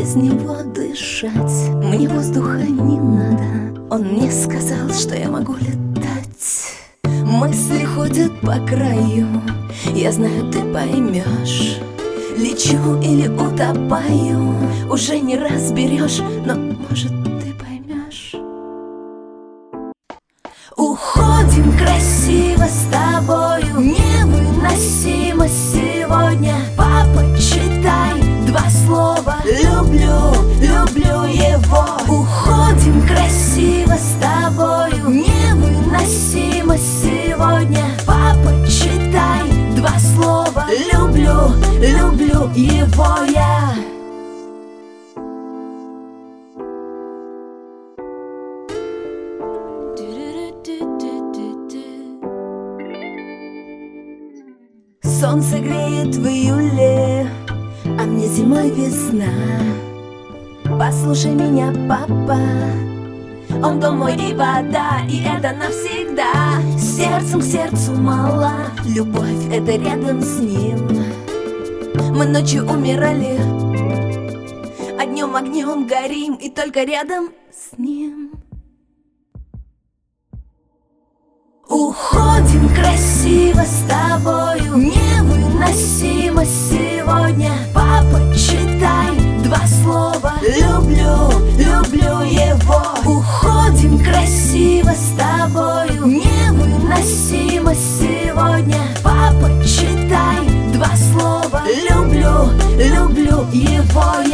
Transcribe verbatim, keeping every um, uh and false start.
без него дышать. Мне воздуха не надо, он мне сказал, что я могу летать. Мысли ходят по краю, я знаю, ты поймешь. Лечу или утопаю, уже не разберешь, но может ты поймешь. Уходим красиво с тобою, невыносимо сегодня. Папа, читай два слова: люблю, люблю его. Уходим красиво с тобою, невыносимо сегодня. Папа, читай два слова: люблю, люблю его я. Солнце греет в июле, а мне зимой весна. Послушай меня, папа, он дом мой и вода, и это навсегда. Сердцем к сердцу мало, любовь — это рядом с ним. Мы ночью умирали, а днем огнем горим, и только рядом с ним. Уходим красиво с тобою, невыносимо сегодня. Папа, читай два слова: люблю, люблю его. Уходим красиво с тобою, невыносимо сегодня. Папа, читай два слова: люблю, люблю его я.